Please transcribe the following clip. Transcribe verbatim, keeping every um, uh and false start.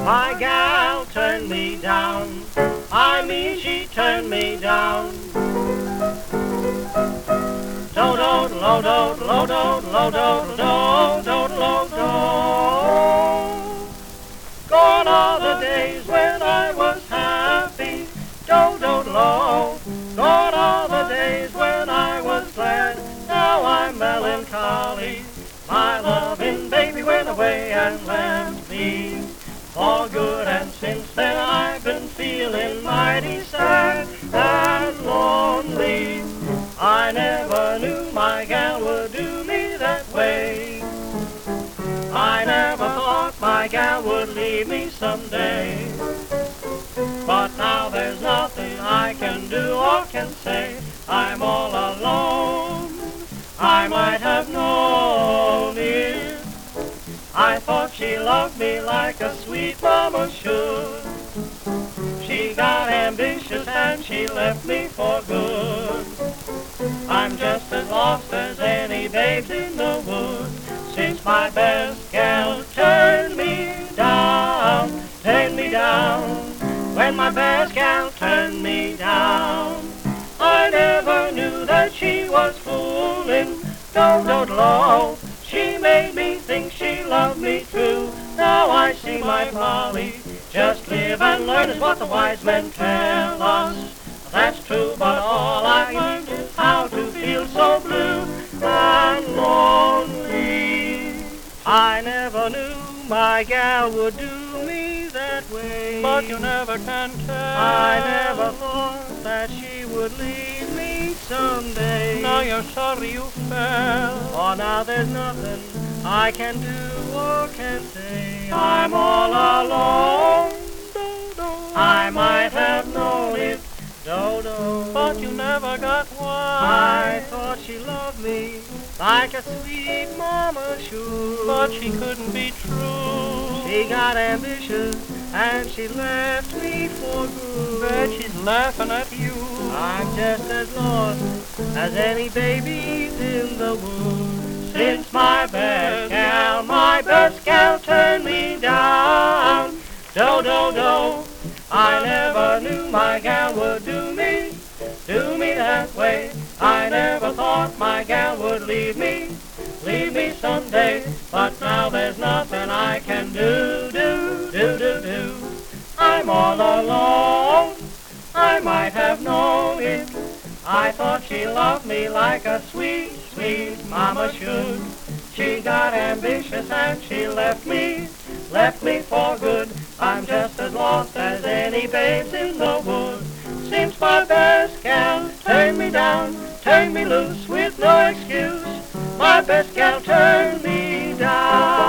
My gal turned me down. I mean, she turned me down. Do do lo do lo do lo do do do lo do. Gone are the days when I was happy. Do do lo. Gone are the days when I was glad. Now I'm melancholy. My loving baby went away and left me for good, and since then I've been feeling mighty sad and lonely. I never knew my gal would do me that way. I never thought my gal would leave me someday. But now there's nothing I can do or can say. I'm all alone. I might have known it. I thought she loved me like a sweet mama should. She got ambitious and she left me for good. I'm just as lost as any babes in the woods, since my best gal turned me down, turned me down. When my best gal turned me down, I never knew that she was fooling. Do do lo. She made me think she loved me true. Now I see my folly. Just live and learn is what the wise men tell us. That's true, but all I learned is how to feel so blue and lonely. I never knew my gal would do me that way. But you never can tell. I never thought that she would leave me someday. Now you're sorry you fell. Oh, now there's nothing I can do or can say. I'm all alone. Do, do. I might have known it. Do, do. But you never got wise. I thought she loved me like a sweet mama should. But she couldn't be true. She got ambitious and she left me for good. Bet she's laughing at you. I'm just as lost as any babies in the woods, since my best gal, my best gal turned me down. Do, do, do. I never knew my gal would do me, do me that way. I never thought my gal would leave me, leave me someday. But now there's nothing I can do, do, do, do, do. I'm all alone. I might have known it. I thought she loved me like a sweet, sweet mama should. She got ambitious and she left me, left me for good. I'm just as lost as any babes in the woods, since my best gal turned me down, turned me loose with no excuse. My best gal turned me down.